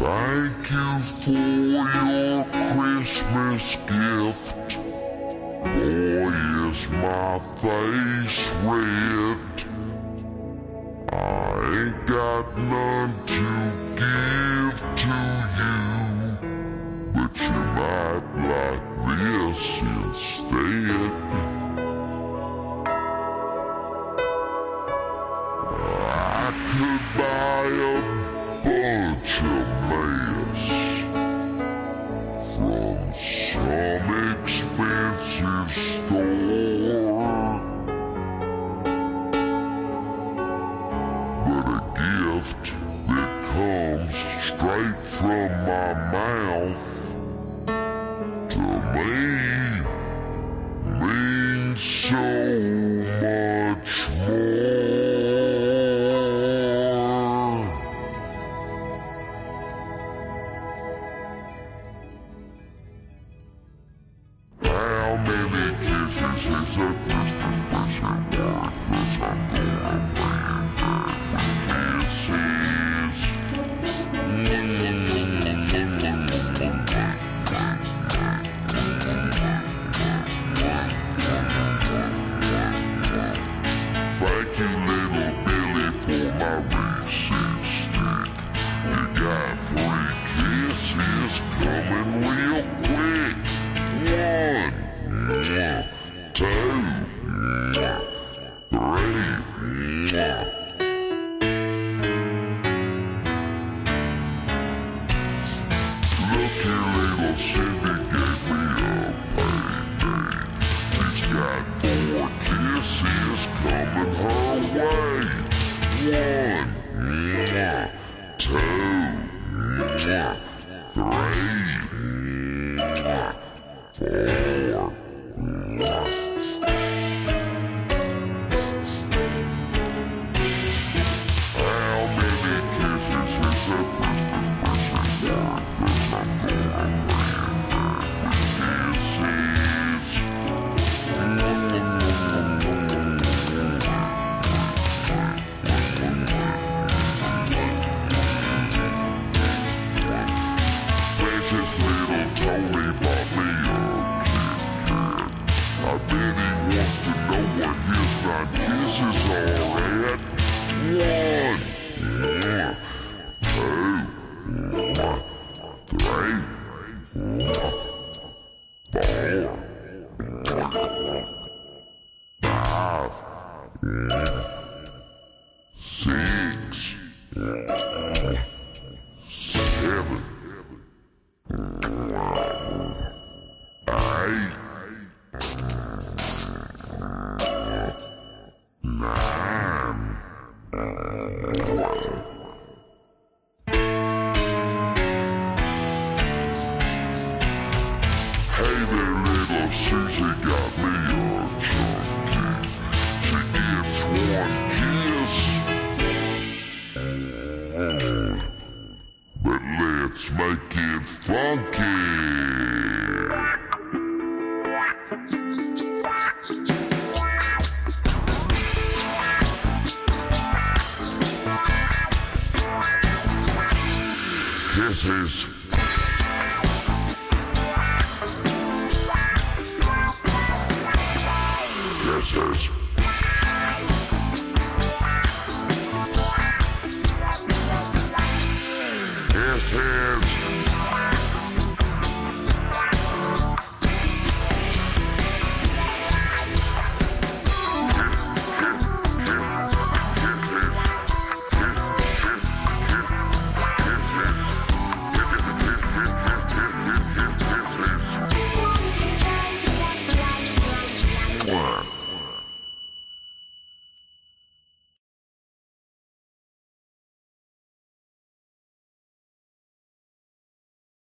Thank you for your Christmas gift. Boy, is my face red. I ain't got none to give to you, but you might like this instead. I could buy a bunch of mess from some expensive store, but a gift that comes straight from my mouth to me means so much more. How many kisses is a Christmas present worth? 'Cause I'm gonna pay it back with kisses. Thank you, little Billy, for my receipt stick. You got 3 kisses coming real quick. 1, 2, 3. Look here, little Cindy gave me a payday. She's got 4 kisses coming her way. 1, 2, 3, 4. How many kisses is a Christmas present worth? 'Cause I'm gonna pay it back with kisses. Precious little Tony bought me a Kit Kat. I bet he wants to know what his 9 kisses are at. 1, 2, 3, 4, 5, 6, 7, 8, 9. Hey there, little Susie got me a chunky. She gets 1 kiss. But let's make it funky. Kisses. Kisses. Kisses.